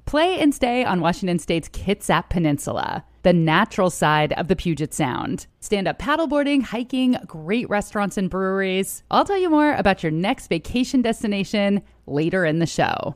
play and stay on Washington State's Kitsap Peninsula, the natural side of the Puget Sound. Stand-up paddleboarding, hiking, great restaurants and breweries. I'll tell you more about your next vacation destination later in the show.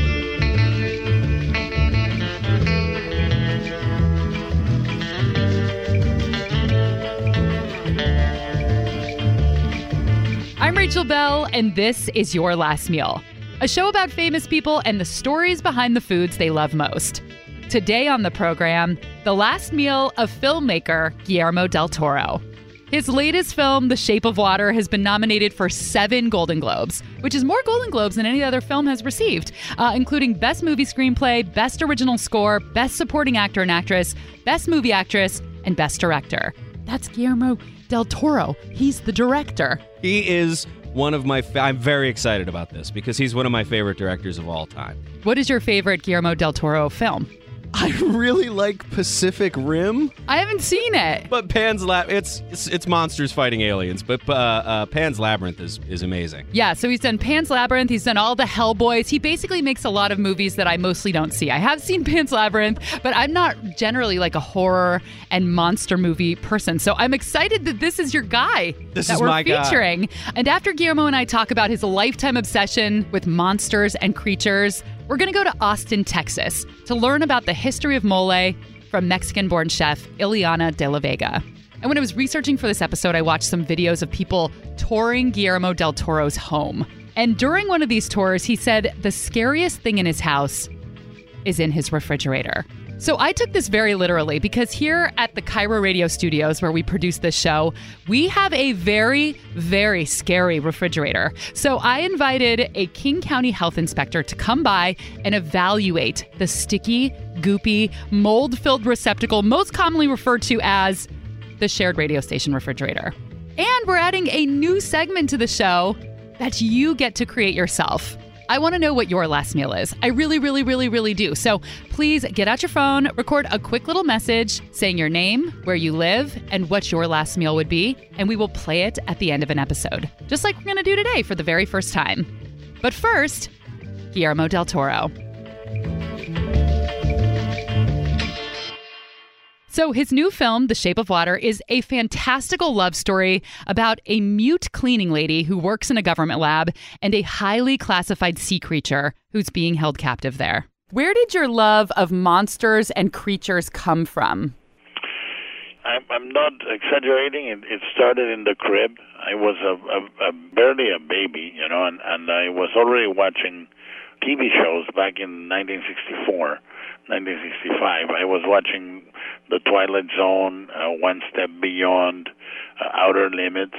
I'm Rachel Bell, and this is Your Last Meal, a show about famous people and the stories behind the foods they love most. Today on the program, the last meal of filmmaker Guillermo del Toro. His latest film, The Shape of Water, has been nominated for 7 Golden Globes, which is more Golden Globes than any other film has received, including Best Movie Screenplay, Best Original Score, Best Supporting Actor and Actress, Best Movie Actress, and Best Director. That's Guillermo del Toro. He's the director. He is one of my... I'm very excited about this because he's one of my favorite directors of all time. What is your favorite Guillermo del Toro film? I really like Pacific Rim. I haven't seen it. But Pan's Labyrinth, it's monsters fighting aliens, but Pan's Labyrinth is amazing. Yeah, so he's done Pan's Labyrinth, he's done all the Hellboys. He basically makes a lot of movies that I mostly don't see. I have seen Pan's Labyrinth, but I'm not generally like a horror and monster movie person. So I'm excited that this is your guy that we're featuring. Guy. And after Guillermo and I talk about his lifetime obsession with monsters and creatures, we're going to go to Austin, Texas, to learn about the history of mole from Mexican-born chef Ileana de la Vega. And when I was researching for this episode, I watched some videos of people touring Guillermo del Toro's home. And during one of these tours, he said the scariest thing in his house is in his refrigerator. So I took this very literally because here at the Cairo Radio Studios, where we produce this show, we have a very, very scary refrigerator. So I invited a King County health inspector to come by and evaluate the sticky, goopy, mold-filled receptacle most commonly referred to as the shared radio station refrigerator. And we're adding a new segment to the show that you get to create yourself. I want to know what your last meal is. I really, really, really, really do. So please get out your phone, record a quick little message saying your name, where you live, and what your last meal would be, and we will play it at the end of an episode, just like we're going to do today for the very first time. But first, Guillermo del Toro. So his new film, The Shape of Water, is a fantastical love story about a mute cleaning lady who works in a government lab and a highly classified sea creature who's being held captive there. Where did your love of monsters and creatures come from? I'm not exaggerating. It started in the crib. I was barely a baby, and I was already watching TV shows back in 1964. 1965. I was watching The Twilight Zone, One Step Beyond, Outer Limits,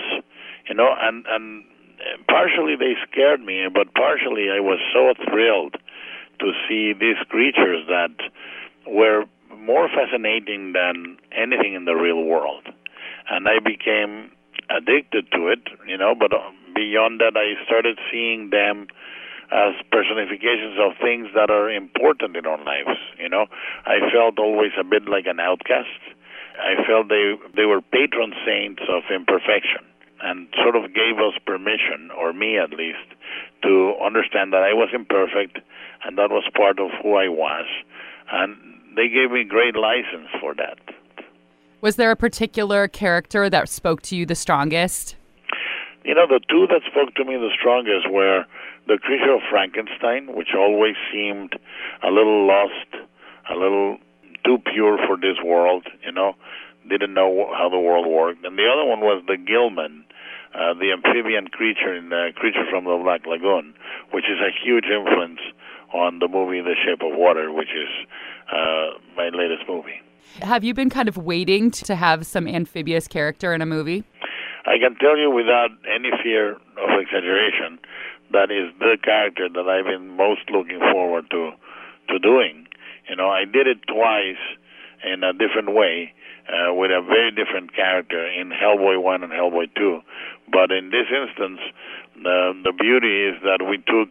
and partially they scared me, but partially I was so thrilled to see these creatures that were more fascinating than anything in the real world. And I became addicted to it, but beyond that I started seeing them as personifications of things that are important in our lives. I felt always a bit like an outcast. I felt they were patron saints of imperfection and sort of gave us permission, or me at least, to understand that I was imperfect and that was part of who I was. And they gave me great license for that. Was there a particular character that spoke to you the strongest? The two that spoke to me the strongest were the creature of Frankenstein, which always seemed a little lost, a little too pure for this world, didn't know how the world worked. And the other one was the Gilman, the amphibian creature in Creature from the Black Lagoon, which is a huge influence on the movie The Shape of Water, which is my latest movie. Have you been kind of waiting to have some amphibious character in a movie? I can tell you without any fear of exaggeration, that is the character that I've been most looking forward to doing. I did it twice in a different way, with a very different character in Hellboy 1 and Hellboy 2. But in this instance, the beauty is that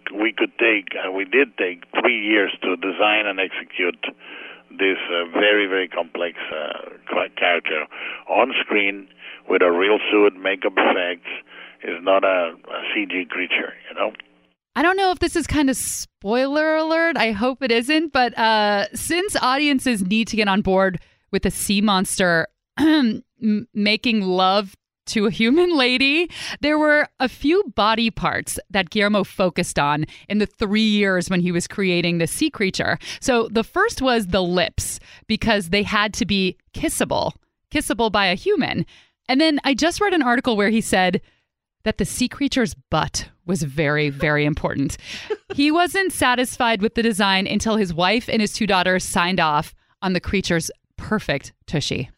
we did take 3 years to design and execute this very, very complex character on screen with a real suit, makeup effects. Is not a CG creature, I don't know if this is kind of spoiler alert. I hope it isn't. But since audiences need to get on board with a sea monster making love to a human lady, there were a few body parts that Guillermo focused on in the 3 years when he was creating the sea creature. So the first was the lips, because they had to be kissable by a human. And then I just read an article where he said that the sea creature's butt was very, very important. He wasn't satisfied with the design until his wife and his 2 daughters signed off on the creature's perfect tushy.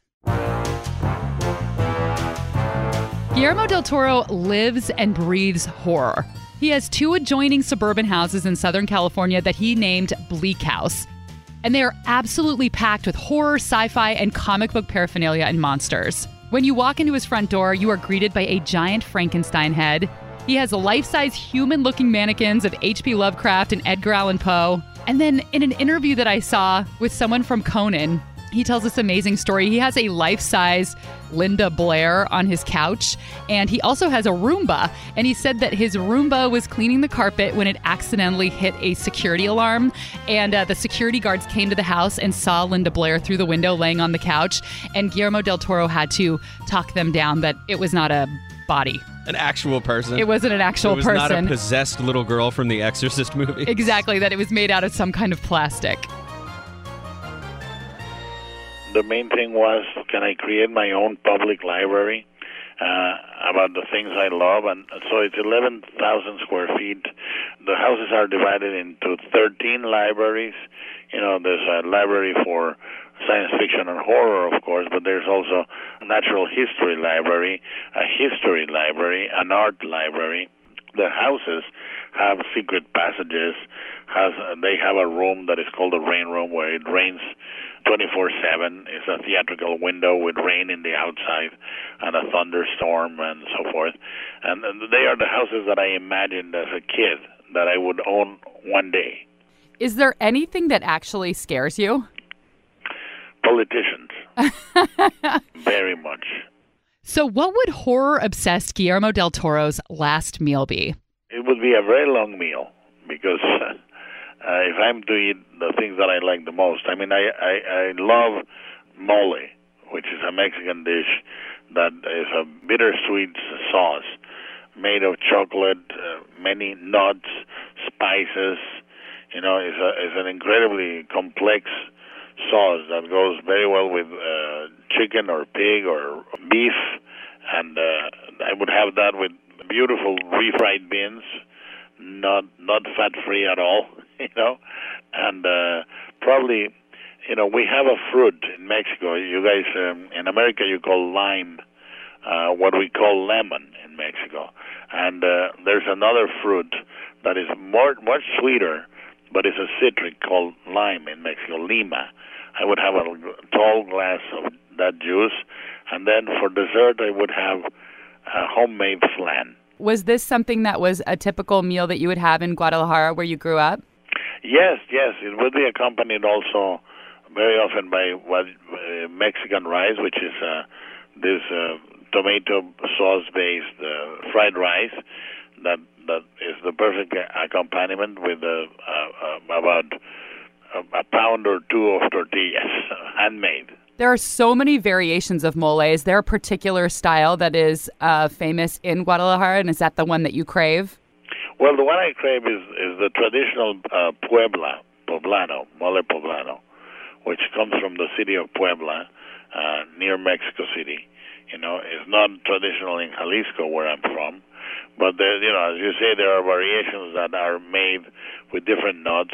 Guillermo del Toro lives and breathes horror. He has 2 adjoining suburban houses in Southern California that he named Bleak House. And they are absolutely packed with horror, sci-fi, and comic book paraphernalia and monsters. When you walk into his front door, you are greeted by a giant Frankenstein head. He has life-size human-looking mannequins of H.P. Lovecraft and Edgar Allan Poe. And then in an interview that I saw with someone from Conan, he tells this amazing story. He has a life-size Linda Blair on his couch, and he also has a Roomba. And he said that his Roomba was cleaning the carpet when it accidentally hit a security alarm. And the security guards came to the house and saw Linda Blair through the window laying on the couch. And Guillermo del Toro had to talk them down that it was not a body. An actual person. It wasn't an actual person. It was not a possessed little girl from the Exorcist movie. Exactly, that it was made out of some kind of plastic. The main thing was, can I create my own public library about the things I love? And so it's 11,000 square feet. The houses are divided into 13 libraries. You know, there's a library for science fiction and horror, of course, but there's also a natural history library, a history library, an art library. The houses have secret passages. They have a room that is called the rain room, where it rains 24/7. It's a theatrical window with rain in the outside and a thunderstorm and so forth. And they are the houses that I imagined as a kid that I would own one day. Is there anything that actually scares you? Politicians. Very much. So what would horror-obsessed Guillermo del Toro's last meal be? It would be a very long meal, because if I'm to eat the things that I like the most, I mean, I love mole, which is a Mexican dish that is a bittersweet sauce made of chocolate, many nuts, spices. You know, it's an incredibly complex sauce that goes very well with chicken or pig or beef, and I would have that with beautiful refried beans, not fat-free at all, you know, and probably, you know, we have a fruit in Mexico. You guys, in America, you call lime what we call lemon in Mexico, and there's another fruit that is much sweeter, but it's a citric called lime in Mexico, lima. I would have a tall glass of that juice, and then for dessert I would have a homemade flan. Was this something that was a typical meal that you would have in Guadalajara where you grew up? Yes. It would be accompanied also very often by Mexican rice, which is this tomato sauce-based fried rice that is the perfect accompaniment with about a pound or two of tortillas, handmade. There are so many variations of mole. Is there a particular style that is famous in Guadalajara, and is that the one that you crave? Well, the one I crave is the traditional poblano, mole poblano, which comes from the city of Puebla, near Mexico City. You know, it's not traditional in Jalisco, where I'm from, but there, you know, as you say, there are variations that are made with different nuts.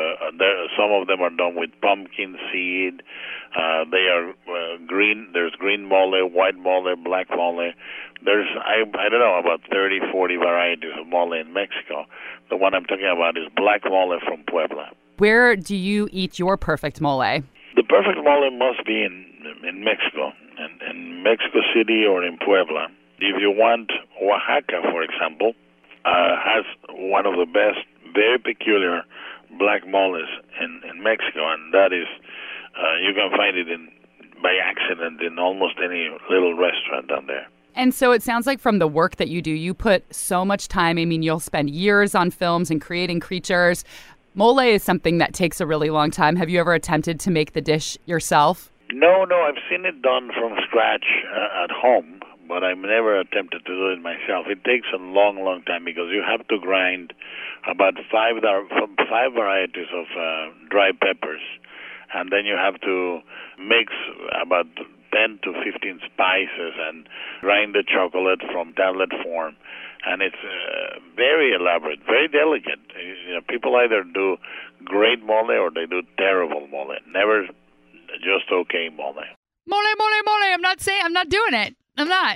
Some of them are done with pumpkin seed. They are green. There's green mole, white mole, black mole. There's, I don't know, about 30, 40 varieties of mole in Mexico. The one I'm talking about is black mole from Puebla. Where do you eat your perfect mole? The perfect mole must be in Mexico, in Mexico City or in Puebla. If you want, Oaxaca, for example, has one of the best, very peculiar black moles in Mexico, and that is, you can find it by accident in almost any little restaurant down there. And so it sounds like from the work that you do, you put so much time. I mean, you'll spend years on films and creating creatures. Mole is something that takes a really long time. Have you ever attempted to make the dish yourself? No, I've seen it done from scratch at home, but I've never attempted to do it myself. It takes a long, long time because you have to grind about five varieties of dry peppers, and then you have to mix about 10 to 15 spices and grind the chocolate from tablet form. And it's very elaborate, very delicate. You know, people either do great mole or they do terrible mole. Never just okay mole. Mole. I'm not doing it. I'm not.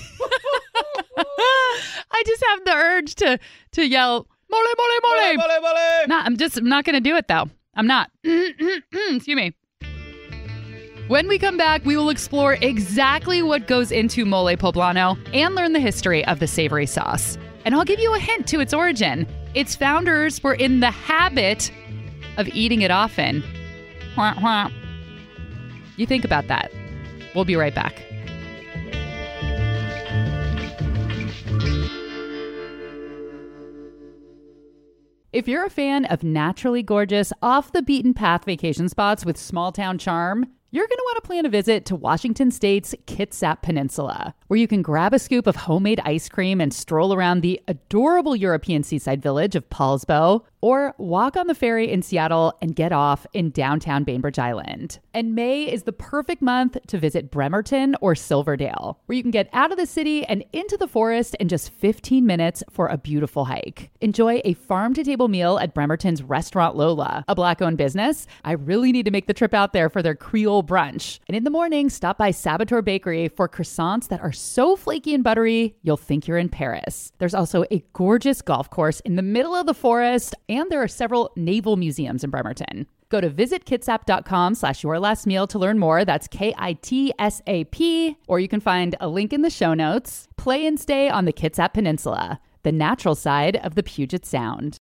I just have the urge to yell, mole. No, I'm not going to do it, though. I'm not. Excuse me. When we come back, we will explore exactly what goes into mole poblano and learn the history of the savory sauce. And I'll give you a hint to its origin. Its founders were in the habit of eating it often. You think about that. We'll be right back. If you're a fan of naturally gorgeous, off-the-beaten-path vacation spots with small-town charm, you're going to want to plan a visit to Washington State's Kitsap Peninsula, where you can grab a scoop of homemade ice cream and stroll around the adorable European seaside village of Paulsbo, or walk on the ferry in Seattle and get off in downtown Bainbridge Island. And May is the perfect month to visit Bremerton or Silverdale, where you can get out of the city and into the forest in just 15 minutes for a beautiful hike. Enjoy a farm-to-table meal at Bremerton's Restaurant Lola, a Black-owned business. I really need to make the trip out there for their Creole brunch. And in the morning, stop by Saboteur Bakery for croissants that are so flaky and buttery, you'll think you're in Paris. There's also a gorgeous golf course in the middle of the forest, and there are several naval museums in Bremerton. Go to visitkitsap.com/yourlastmeal to learn more. That's KITSAP. Or you can find a link in the show notes. Play and stay on the Kitsap Peninsula, the natural side of the Puget Sound.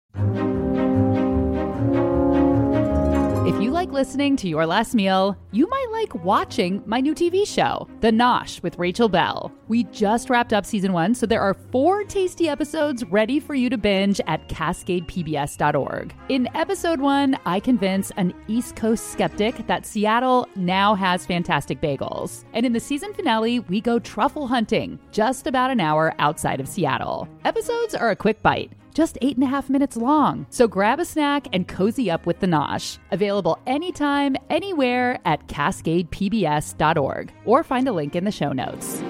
If you like listening to Your Last Meal, you might like watching my new TV show, The Nosh with Rachel Bell. We just wrapped up season 1, so there are 4 tasty episodes ready for you to binge at CascadePBS.org. In episode 1, I convince an East Coast skeptic that Seattle now has fantastic bagels. And in the season finale, we go truffle hunting, just about an hour outside of Seattle. Episodes are a quick bite, just 8.5 minutes long. So grab a snack and cozy up with The Nosh. Available anytime, anywhere at CascadePBS.org, or find a link in the show notes.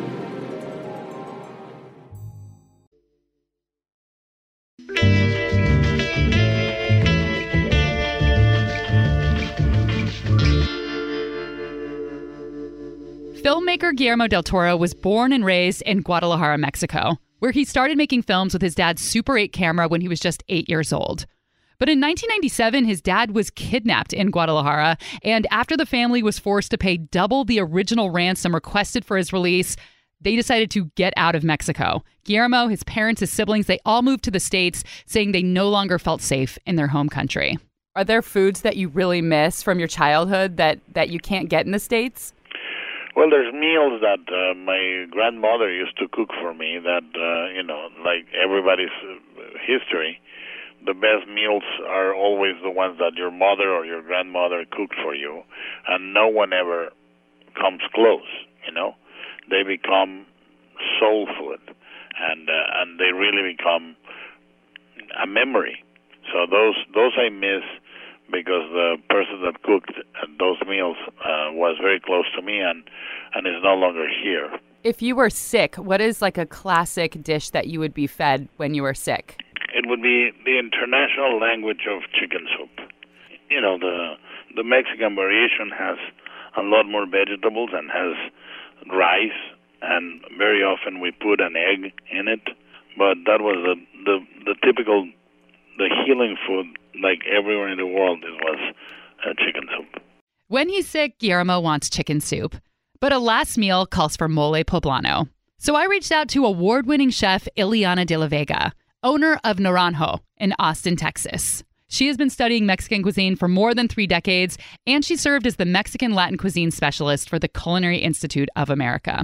Filmmaker Guillermo del Toro was born and raised in Guadalajara, Mexico, where he started making films with his dad's Super 8 camera when he was just 8 years old. But in 1997, his dad was kidnapped in Guadalajara, and after the family was forced to pay double the original ransom requested for his release, they decided to get out of Mexico. Guillermo, his parents, his siblings, they all moved to the States, saying they no longer felt safe in their home country. Are there foods that you really miss from your childhood that you can't get in the States? Well, there's meals that my grandmother used to cook for me that, like everybody's history, the best meals are always the ones that your mother or your grandmother cooked for you, and no one ever comes close, They become soul food, and they really become a memory. So those I miss, because the person that cooked those meals was very close to me and is no longer here. If you were sick, what is like a classic dish that you would be fed when you were sick? It would be the international language of chicken soup. The Mexican variation has a lot more vegetables and has rice, and very often we put an egg in it. But that was the typical, the healing food, like everywhere in the world, it was chicken soup. When he's sick, Guillermo wants chicken soup. But a last meal calls for mole poblano. So I reached out to award-winning chef Ileana de la Vega, owner of Naranjo in Austin, Texas. She has been studying Mexican cuisine for more than 3 decades, and she served as the Mexican Latin cuisine specialist for the Culinary Institute of America.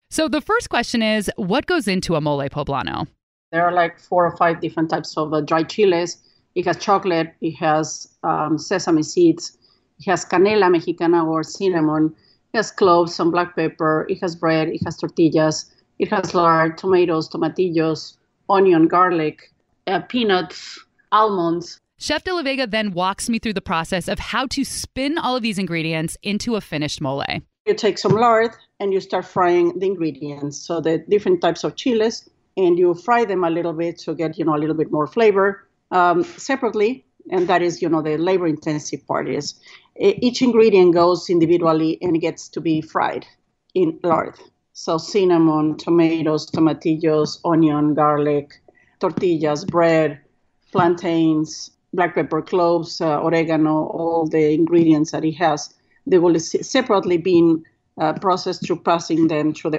So the first question is, what goes into a mole poblano? There are like 4 or 5 different types of dry chiles. It has chocolate, it has sesame seeds, it has canela mexicana or cinnamon, it has cloves, some black pepper, it has bread, it has tortillas, it has lard, tomatoes, tomatillos, onion, garlic, peanuts, almonds. Chef De La Vega then walks me through the process of how to spin all of these ingredients into a finished mole. You take some lard and you start frying the ingredients. So the different types of chiles, and you fry them a little bit to get, a little bit more flavor separately. And that is, the labor intensive part is each ingredient goes individually and gets to be fried in lard. So cinnamon, tomatoes, tomatillos, onion, garlic, tortillas, bread, plantains, black pepper, cloves, oregano, all the ingredients that it has. They will separately be processed through passing them through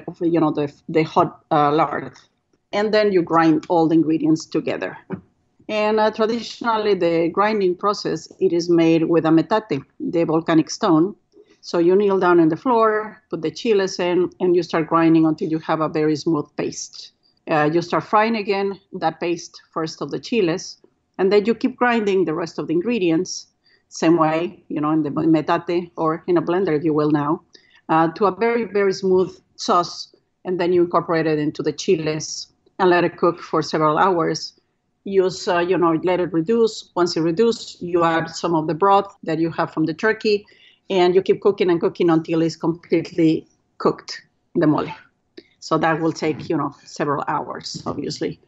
the hot lard. And then you grind all the ingredients together. And traditionally, the grinding process, it is made with a metate, the volcanic stone. So you kneel down on the floor, put the chiles in, and you start grinding until you have a very smooth paste. You start frying again that paste first of the chiles, and then you keep grinding the rest of the ingredients, same way, in the metate or in a blender, if you will now, to a very, very smooth sauce. And then you incorporate it into the chiles and let it cook for several hours. Use, let it reduce. Once it reduces, you add some of the broth that you have from the turkey, and you keep cooking and cooking until it's completely cooked, the mole. So that will take, several hours, obviously.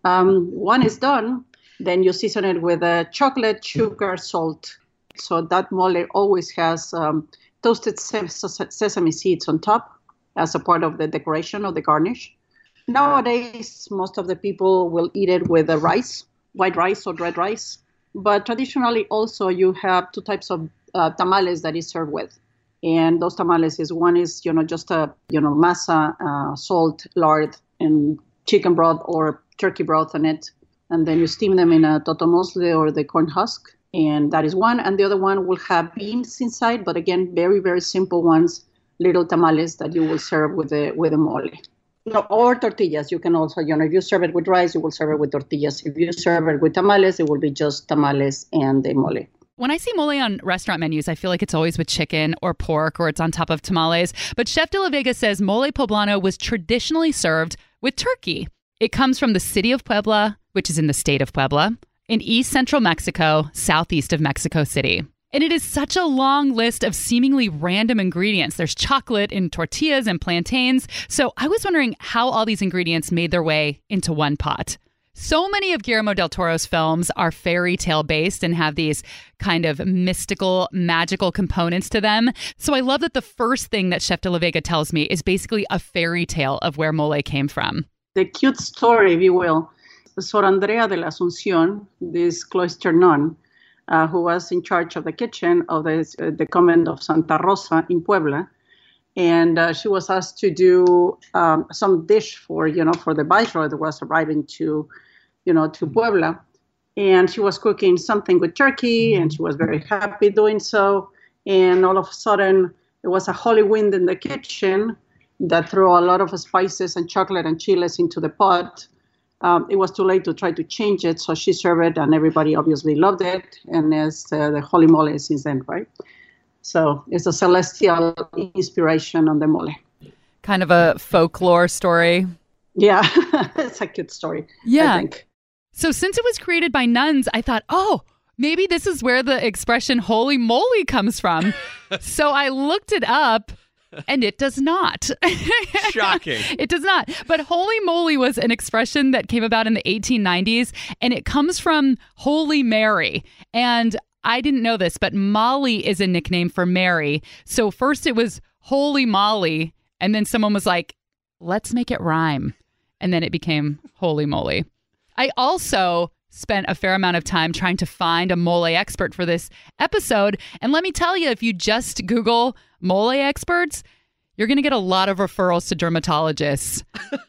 When it's done, then you season it with chocolate, sugar, salt. So that mole always has toasted sesame seeds on top as a part of the decoration of the garnish. Nowadays, most of the people will eat it with rice, white rice or red rice. But traditionally, also, you have 2 types of tamales that is served with. And those tamales one is, just a, masa, salt, lard, and chicken broth or turkey broth on it. And then you steam them in a totomosle or the corn husk. And that is one. And the other one will have beans inside, but again, very, very simple ones, little tamales that you will serve with the mole. Or tortillas. You can also, if you serve it with rice, you will serve it with tortillas. If you serve it with tamales, it will be just tamales and the mole. When I see mole on restaurant menus, I feel like it's always with chicken or pork or it's on top of tamales. But Chef De La Vega says mole poblano was traditionally served with turkey. It comes from the city of Puebla, which is in the state of Puebla, in east central Mexico, southeast of Mexico City. And it is such a long list of seemingly random ingredients. There's chocolate in tortillas and plantains. So I was wondering how all these ingredients made their way into one pot. So many of Guillermo del Toro's films are fairy tale based and have these kind of mystical, magical components to them. So I love that the first thing that Chef De La Vega tells me is basically a fairy tale of where mole came from. The cute story, if you will. Sor Andrea de la Asunción, this cloister nun, who was in charge of the kitchen of the convent of Santa Rosa in Puebla. And she was asked to do some dish for the viceroy that was arriving to Puebla. And she was cooking something with turkey, and she was very happy doing so. And all of a sudden, there was a holy wind in the kitchen that threw a lot of spices and chocolate and chiles into the pot. It was too late to try to change it, so she served it, and everybody obviously loved it. And it's the holy mole since then, right? So it's a celestial inspiration on the mole. Kind of a folklore story. Yeah, it's a cute story. Yeah. I think. So since it was created by nuns, I thought, maybe this is where the expression holy moly comes from. So I looked it up. And it does not. Shocking. It does not. But holy moly was an expression that came about in the 1890s, and it comes from Holy Mary. And I didn't know this, but Molly is a nickname for Mary. So first it was Holy Molly, and then someone was like, let's make it rhyme. And then it became holy moly. I also spent a fair amount of time trying to find a mole expert for this episode. And let me tell you, if you just Google mole experts, you're going to get a lot of referrals to dermatologists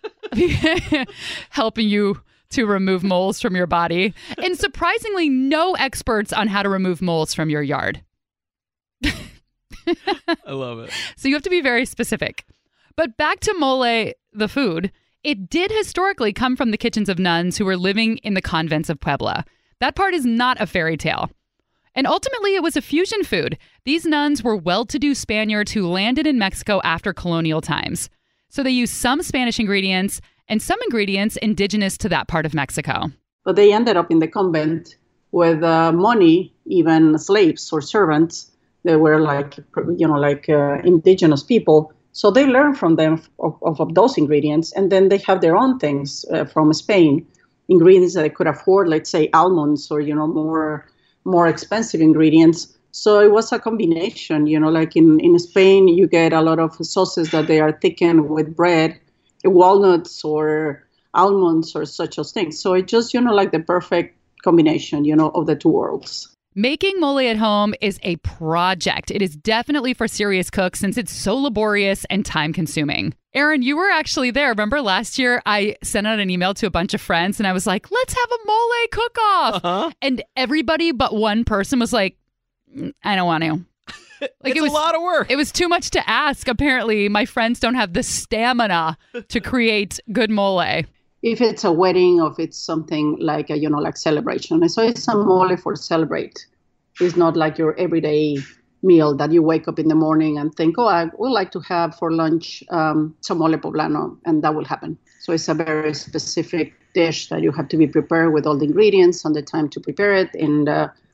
helping you to remove moles from your body. And surprisingly, no experts on how to remove moles from your yard. I love it. So you have to be very specific. But back to mole, the food. It did historically come from the kitchens of nuns who were living in the convents of Puebla. That part is not a fairy tale. And ultimately, it was a fusion food. These nuns were well-to-do Spaniards who landed in Mexico after colonial times. So they used some Spanish ingredients and some ingredients indigenous to that part of Mexico. But they ended up in the convent with money, even slaves or servants. They were like indigenous people. So they learned from them of those ingredients. And then they have their own things from Spain, ingredients that they could afford, let's say almonds or, more expensive ingredients. So it was a combination, like in Spain, you get a lot of sauces that they are thickened with bread, walnuts or almonds or such as things. So it's just, like the perfect combination, of the two worlds. Making mole at home is a project. It is definitely for serious cooks since it's so laborious and time consuming. Aaron, you were actually there. Remember last year I sent out an email to a bunch of friends and I was like, let's have a mole cook-off. Uh-huh. And everybody but one person was like, I don't want to. Like It's a lot of work. It was too much to ask. Apparently, my friends don't have the stamina to create good mole. If it's a wedding or if it's something like like celebration. And so it's a mole for celebrate. It's not like your everyday meal that you wake up in the morning and think, oh, I would like to have for lunch some mole poblano, and that will happen. So it's a very specific dish that you have to be prepared with all the ingredients and the time to prepare it, and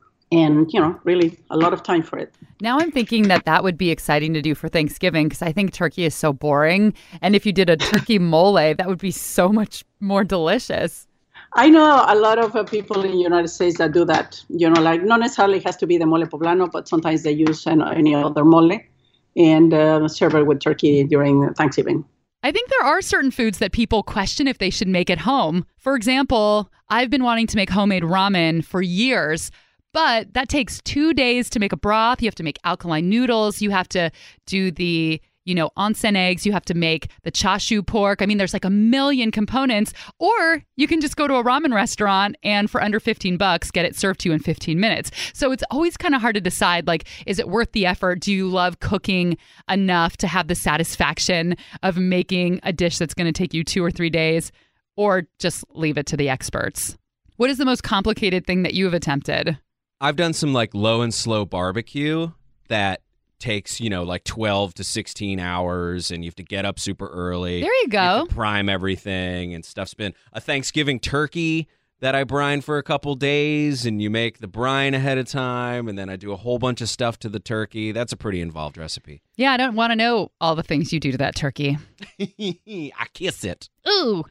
really a lot of time for it. Now I'm thinking that would be exciting to do for Thanksgiving because I think turkey is so boring. And if you did a turkey mole, that would be so much more delicious. I know a lot of people in the United States that do that. Like not necessarily has to be the mole poblano, but sometimes they use any other mole and serve it with turkey during Thanksgiving. I think there are certain foods that people question if they should make at home. For example, I've been wanting to make homemade ramen for years. But that takes 2 days to make a broth. You have to make alkaline noodles. You have to do the, onsen eggs. You have to make the chashu pork. I mean, there's like a million components. Or you can just go to a ramen restaurant and for under $15, get it served to you in 15 minutes. So it's always kind of hard to decide, like, is it worth the effort? Do you love cooking enough to have the satisfaction of making a dish that's going to take you 2 or 3 days? Or just leave it to the experts? What is the most complicated thing that you have attempted? I've done some like low and slow barbecue that takes, 12 to 16 hours and you have to get up super early. There you go. You have to prime everything and stuff's been a Thanksgiving turkey that I brine for a couple days and you make the brine ahead of time and then I do a whole bunch of stuff to the turkey. That's a pretty involved recipe. Yeah, I don't want to know all the things you do to that turkey. I kiss it. Ooh.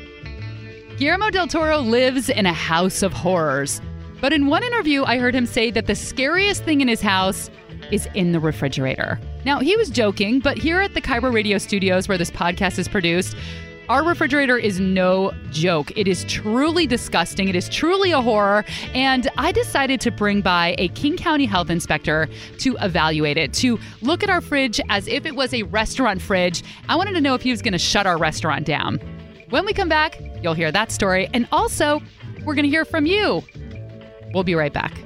Guillermo del Toro lives in a house of horrors. But in one interview, I heard him say that the scariest thing in his house is in the refrigerator. Now, he was joking, but here at the KIRO Radio Studios, where this podcast is produced, our refrigerator is no joke. It is truly disgusting. It is truly a horror. And I decided to bring by a King County health inspector to evaluate it, to look at our fridge as if it was a restaurant fridge. I wanted to know if he was going to shut our restaurant down. When we come back, you'll hear that story. And also, we're going to hear from you. We'll be right back.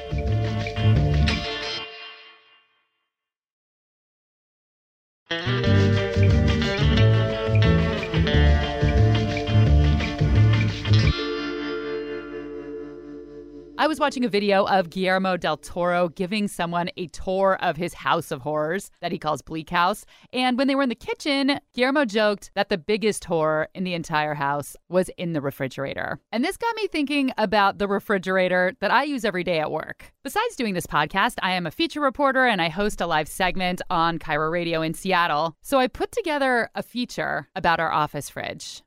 I was watching a video of Guillermo del Toro giving someone a tour of his house of horrors that he calls Bleak House. And when they were in the kitchen, Guillermo joked that the biggest horror in the entire house was in the refrigerator. And this got me thinking about the refrigerator that I use every day at work. Besides doing this podcast, I am a feature reporter and I host a live segment on KIRO Radio in Seattle. So I put together a feature about our office fridge.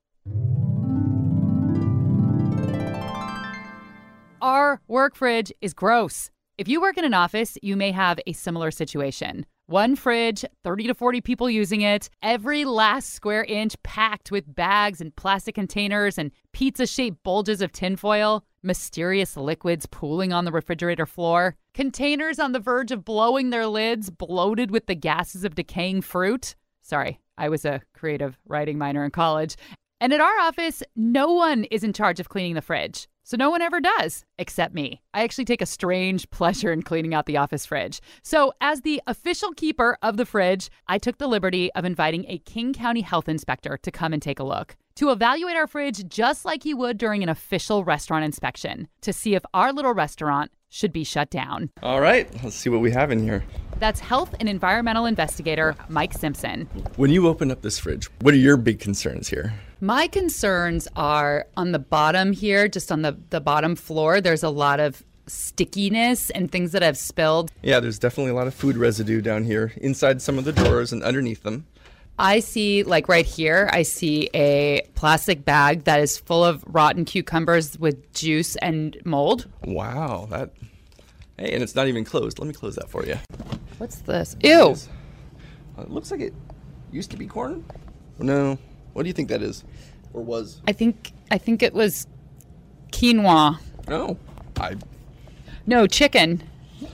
Our work fridge is gross. If you work in an office, you may have a similar situation. One fridge, 30 to 40 people using it, every last square inch packed with bags and plastic containers and pizza-shaped bulges of tinfoil, mysterious liquids pooling on the refrigerator floor, containers on the verge of blowing their lids, bloated with the gases of decaying fruit. Sorry, I was a creative writing minor in college. And at our office, no one is in charge of cleaning the fridge. So no one ever does, except me. I actually take a strange pleasure in cleaning out the office fridge. So as the official keeper of the fridge, I took the liberty of inviting a King County health inspector to come and take a look, to evaluate our fridge just like he would during an official restaurant inspection, to see if our little restaurant should be shut down. All right, let's see what we have in here. That's health and environmental investigator Mike Simpson. When you open up this fridge, what are your big concerns here? My concerns are on the bottom here, just on the bottom floor. There's a lot of stickiness and things that have spilled. Yeah, there's definitely a lot of food residue down here inside some of the drawers and underneath them. I see, like right here, I see a plastic bag that is full of rotten cucumbers with juice and mold. Wow, hey, and it's not even closed. Let me close that for you. What's this? Ew. It looks like it used to be corn. No, what do you think that is? Or was? I think it was quinoa. No, No, chicken.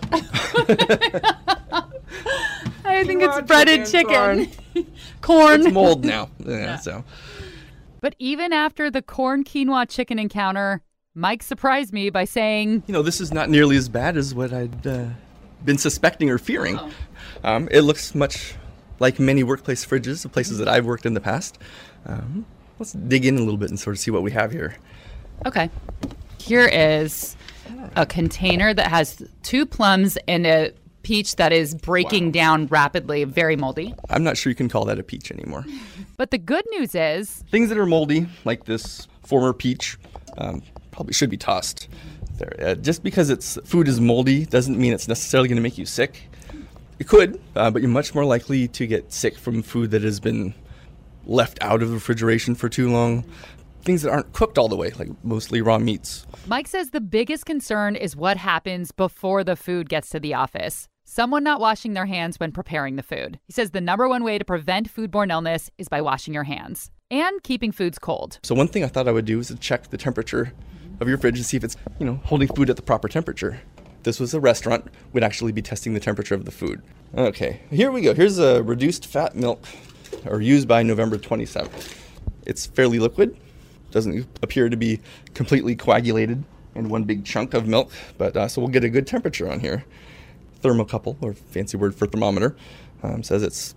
I think it's breaded chicken. Corn. It's mold now. Yeah. So. But even after the corn quinoa chicken encounter, Mike surprised me by saying, this is not nearly as bad as what I'd been suspecting or fearing. Oh. It looks much like many workplace fridges, the places that I've worked in the past. Let's dig in a little bit and sort of see what we have here. Okay. Here is a container that has 2 plums and a peach that is breaking down rapidly, very moldy. I'm not sure you can call that a peach anymore. But the good news is, things that are moldy, like this former peach, probably should be tossed. There. Just because food is moldy doesn't mean it's necessarily going to make you sick. It could, but you're much more likely to get sick from food that has been left out of refrigeration for too long. Things that aren't cooked all the way, like mostly raw meats. Mike says the biggest concern is what happens before the food gets to the office. Someone not washing their hands when preparing the food. He says the number one way to prevent foodborne illness is by washing your hands and keeping foods cold. So one thing I thought I would do is to check the temperature of your fridge to see if it's, holding food at the proper temperature. If this was a restaurant, we'd actually be testing the temperature of the food. Okay, here we go. Here's a reduced fat milk, or used by November 27th. It's fairly liquid. Doesn't appear to be completely coagulated in one big chunk of milk, but so we'll get a good temperature on here. Thermocouple, or fancy word for thermometer, says it's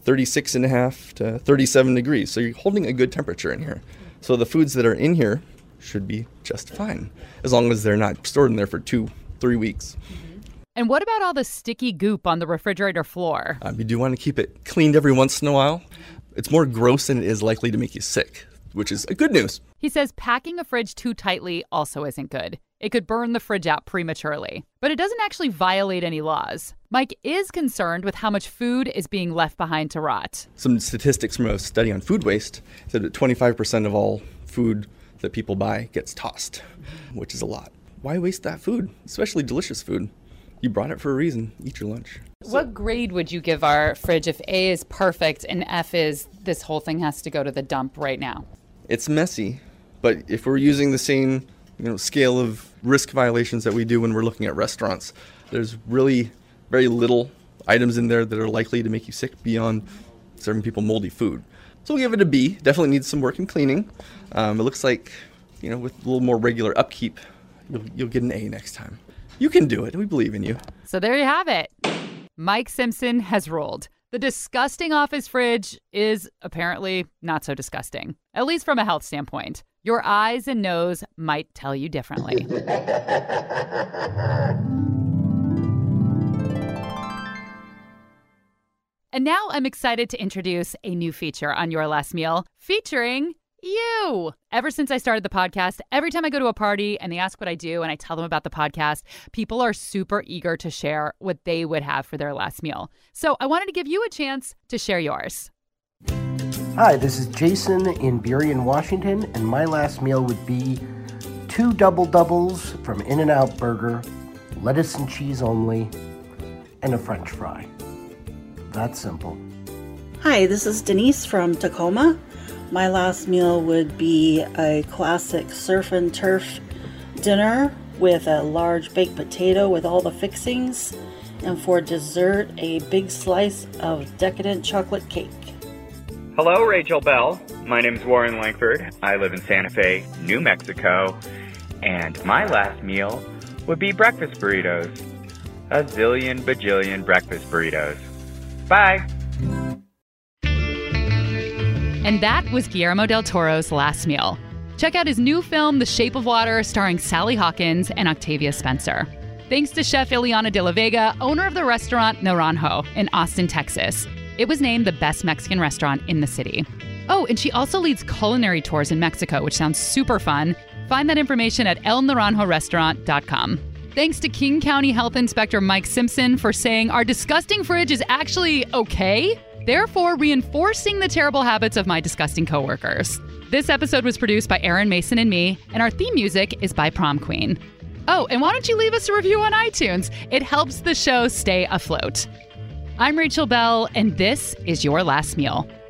36.5 to 37 degrees. So you're holding a good temperature in here. So the foods that are in here should be just fine, as long as they're not stored in there for 2-3 weeks. And what about all the sticky goop on the refrigerator floor? You do want to keep it cleaned every once in a while. It's more gross than it is likely to make you sick, which is good news. He says packing a fridge too tightly also isn't good. It could burn the fridge out prematurely. But it doesn't actually violate any laws. Mike is concerned with how much food is being left behind to rot. Some statistics from a study on food waste said that 25% of all food that people buy gets tossed, which is a lot. Why waste that food, especially delicious food? You brought it for a reason. Eat your lunch. What grade would you give our fridge if A is perfect and F is this whole thing has to go to the dump right now? It's messy, but if we're using the same scale of risk violations that we do when we're looking at restaurants, there's really very little items in there that are likely to make you sick beyond serving people moldy food. So we'll give it a B. Definitely needs some work and cleaning. It looks like, with a little more regular upkeep, you'll get an A next time. You can do it. We believe in you. So there you have it. Mike Simpson has ruled. The disgusting office fridge is apparently not so disgusting, at least from a health standpoint. Your eyes and nose might tell you differently. And now I'm excited to introduce a new feature on Your Last Meal, featuring you. Ever since I started the podcast, every time I go to a party and they ask what I do and I tell them about the podcast, people are super eager to share what they would have for their last meal. So I wanted to give you a chance to share yours. Hi, this is Jason in Burien, Washington, and my last meal would be 2 double-doubles from In-N-Out Burger, lettuce and cheese only, and a French fry. That's simple. Hi, this is Denise from Tacoma. My last meal would be a classic surf and turf dinner with a large baked potato with all the fixings, and for dessert, a big slice of decadent chocolate cake. Hello, Rachel Bell. My name is Warren Langford. I live in Santa Fe, New Mexico, And my last meal would be breakfast burritos. A zillion bajillion breakfast burritos. Bye! And that was Guillermo del Toro's last meal. Check out his new film, The Shape of Water, starring Sally Hawkins and Octavia Spencer. Thanks to Chef Ileana de la Vega, owner of the restaurant Naranjo in Austin, Texas. It was named the best Mexican restaurant in the city. Oh, and she also leads culinary tours in Mexico, which sounds super fun. Find that information at elnaranjorestaurant.com. Thanks to King County Health Inspector Mike Simpson for saying our disgusting fridge is actually okay, therefore reinforcing the terrible habits of my disgusting coworkers. This episode was produced by Aaron Mason and me, and our theme music is by Prom Queen. Oh, and why don't you leave us a review on iTunes? It helps the show stay afloat. I'm Rachel Bell, and this is Your Last Meal.